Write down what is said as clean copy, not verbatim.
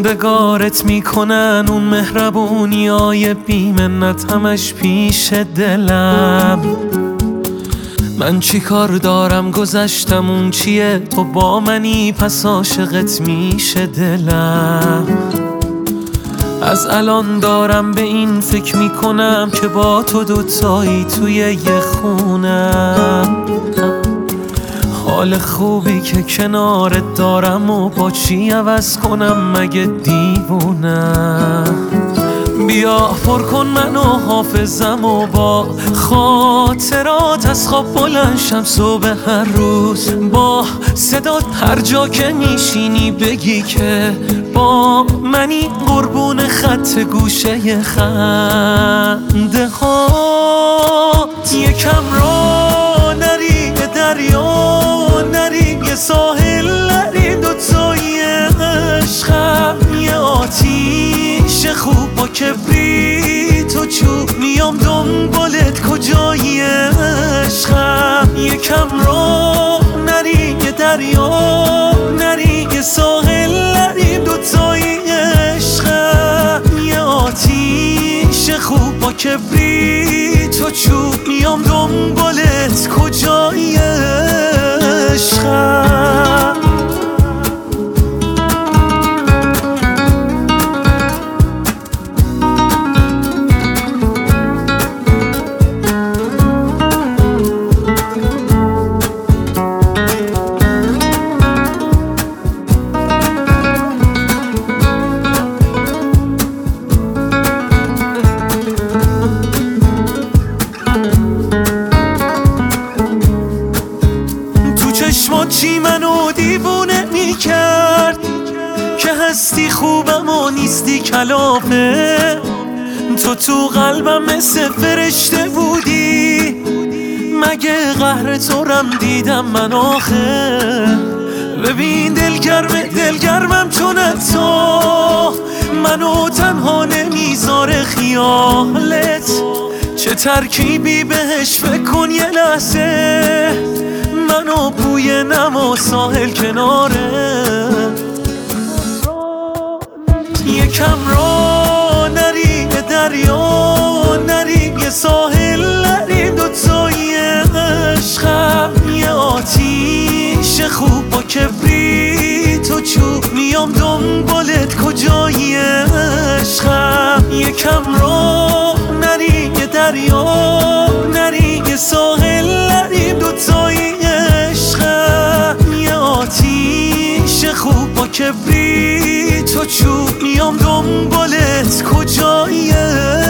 موندگارت میکنن اون مهربونیای بیمنت همش پیش دلم. من چی کار دارم گذشتم اون چیه، تو با منی پس عاشقت میشه دلم. از الان دارم به این فکر میکنم که با تو دوتایی توی یه خونم. حال خوبی که کنارت دارم و با چی عوض کنم مگه دیوونم. بیا پر کن منو حافظم و با خاطرات از خواب بلند شم صبح هر روز. با صدات هر جا که میشینی بگی که با منی، قربون خط گوشه خنده هات. یکم را نری دریا نری، یه ساحل نری، دوتایی عشقم یه آتیش خوب با کبریت و چوب. میام دنبالت کجایی عشقم. یکم را نری دریا نری، یه ساحل نری، دوتایی عشقم یه آتیش خوب با کبریت و چوب. میام دنبالت کجایی عشقم. چی منو دیوونه میکرد که هستی خوبم و نیستی کلافه. تو قلبم مثل فرشته بودی، مگه قهر تو رم دیدم من آخه. ببین دلگرمم چون تو منو تنها نمیذاره خیالت. چه ترکیبی بهش فکر کن یه لحظه، منو بوی نم و ساحل کناره. یکم را نری دریا نری، یه ساحل نری، دوتایی عشقم یه آتیش خوب با کبریت و چوب. میام دنبالت کجایی عشقم. یکم را نری دریا نری، یه ساحل نری، دوتایی آتیش خوب با کبریت و چوب. میام دنبالت کجایی